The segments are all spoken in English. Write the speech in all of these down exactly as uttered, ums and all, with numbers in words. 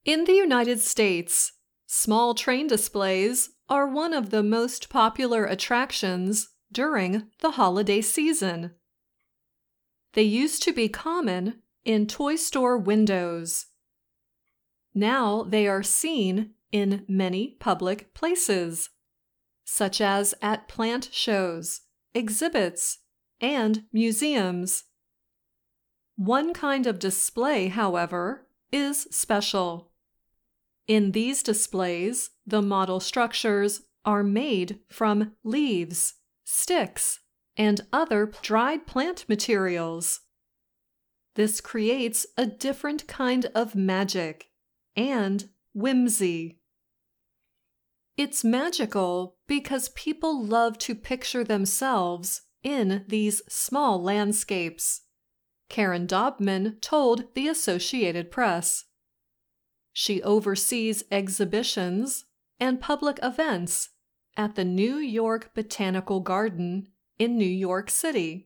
In the United States, small train displays are one of the most popular attractions during the holiday season. They used to be common in toy store windows. Now they are seen in many public places, such as at plant shows, exhibits, and museums. One kind of display, however, is special. In these displays, the model structures are made from leaves, sticks, and other dried plant materials. This creates a different kind of magic and whimsy. It's magical because people love to picture themselves in these small landscapes, Karen Dobman told the Associated Press. She oversees exhibitions and public events at the New York Botanical Garden in New York City.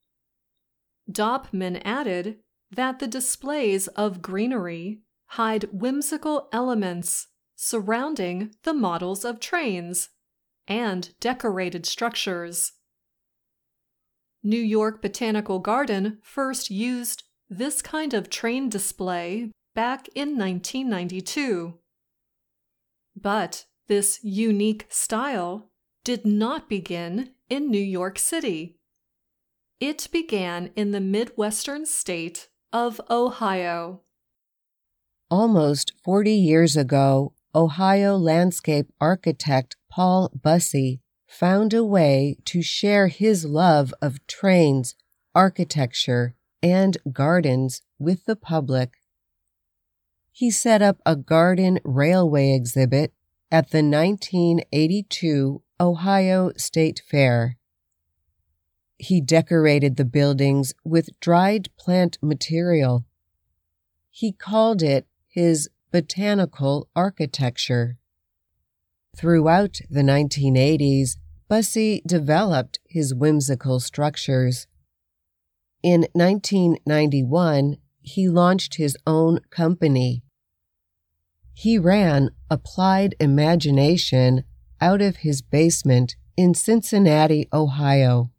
Dobman added that the displays of greenery hide whimsical elements surrounding the models of trains and decorated structures. New York Botanical Garden first used this kind of train display back in nineteen ninety-two. But this unique style did not begin in New York City. It began in the Midwestern state of Ohio. Almost forty years ago, Ohio landscape architect Paul Bussey found a way to share his love of trains, architecture, and gardens with the public. He set up a garden railway exhibit at the nineteen eighty-two Ohio State Fair. He decorated the buildings with dried plant material. He called it his botanical architecture. Throughout the nineteen eighties, Bussey developed his whimsical structures. In nineteen ninety-one, he launched his own company. He ran Applied Imagination out of his basement in Cincinnati, Ohio.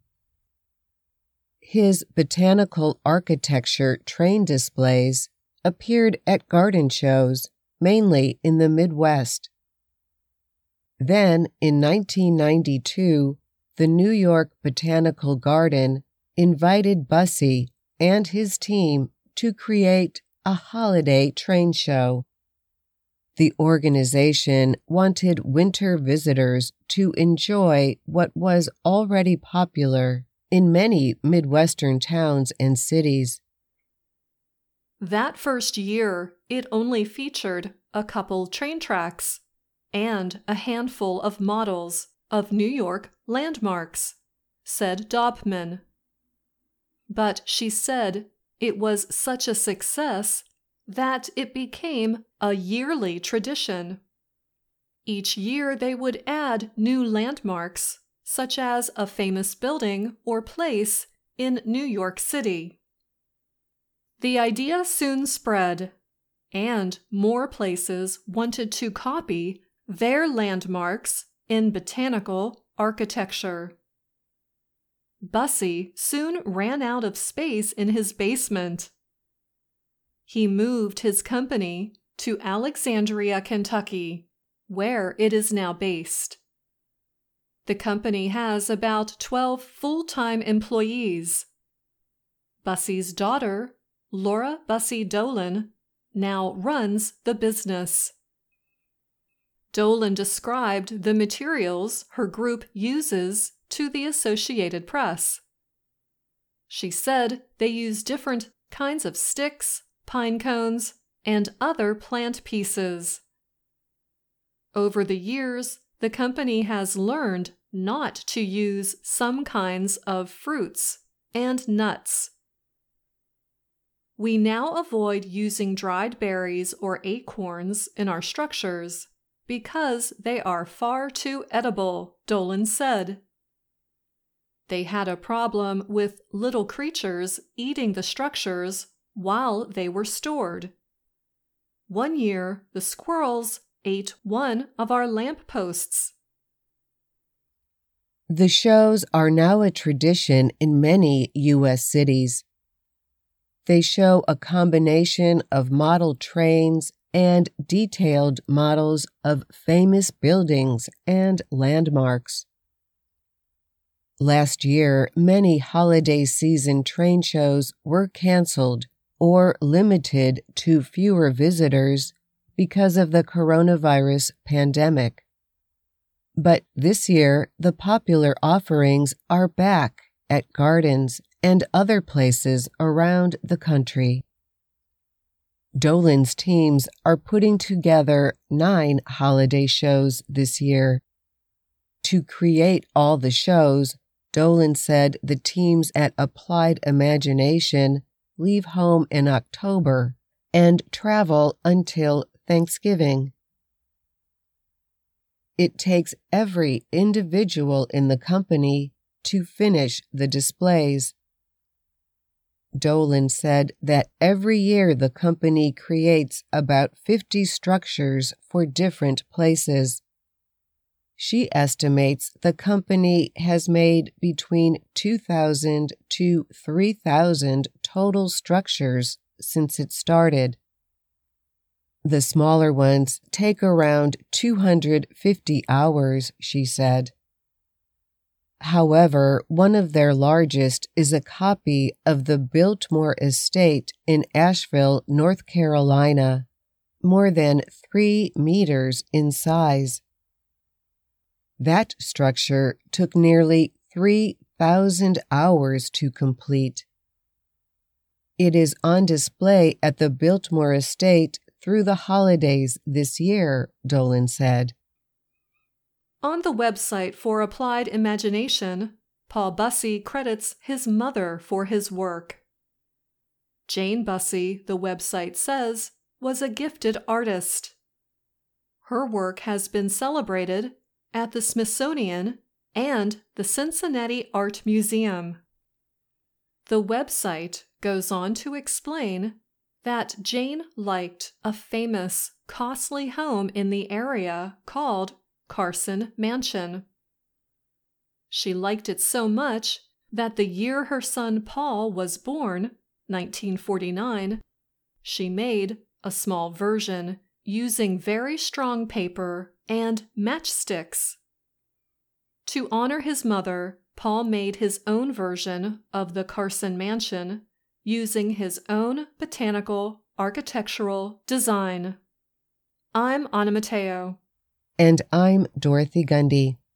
His botanical architecture train displays appeared at garden shows, mainly in the Midwest. Then, in nineteen ninety-two, the New York Botanical Garden invited Bussey and his team to create a holiday train show. The organization wanted winter visitors to enjoy what was already popular in many Midwestern towns and cities. That first year, it only featured a couple train tracks and a handful of models of New York landmarks, said Dobman. But she said it was such a success that it became a yearly tradition. Each year they would add new landmarks, such as a famous building or place in New York City. The idea soon spread, and more places wanted to copy their landmarks in botanical architecture. Bussey soon ran out of space in his basement. He moved his company to Alexandria, Kentucky, where it is now based. The company has about twelve full-time employees. Bussey's daughter, Laura Bussey Dolan, now runs the business. Dolan described the materials her group uses to the Associated Press. She said they use different kinds of sticks, pine cones, and other plant pieces. Over the years, the company has learned not to use some kinds of fruits and nuts. We now avoid using dried berries or acorns in our structures because they are far too edible, Dolan said. They had a problem with little creatures eating the structures while they were stored. one year the squirrels ate one of our lampposts. The shows are now a tradition in many U S cities. They show a combination of model trains and detailed models of famous buildings and landmarks. Last year, many holiday season train shows were canceled or limited to fewer visitors because of the coronavirus pandemic. But this year, the popular offerings are back at gardens and other places around the country. Dolan's teams are putting together nine holiday shows this year. To create all the shows, Dolan said the teams at Applied Imagination leave home in October and travel until Thanksgiving. It takes every individual in the company to finish the displays. Dolan said that every year the company creates about fifty structures for different places. She estimates the company has made between two thousand to three thousand total structures since it started. The smaller ones take around two hundred fifty hours, she said. However, one of their largest is a copy of the Biltmore Estate in Asheville, North Carolina, more than three meters in size. That structure took nearly three thousand hours to complete. It is on display at the Biltmore Estate through the holidays this year, Dolan said. On the website for Applied Imagination, Paul Bussey credits his mother for his work. Jane Bussey, the website says, was a gifted artist. Her work has been celebrated at the Smithsonian and the Cincinnati Art Museum. The website goes on to explain that Jane liked a famous, costly home in the area called Carson Mansion. She liked it so much that the year her son Paul was born, nineteen forty-nine, she made a small version using very strong paper and matchsticks. To honor his mother, Paul made his own version of the Carson Mansion using his own botanical architectural design. I'm Anna Matteo. And I'm Dorothy Gundy.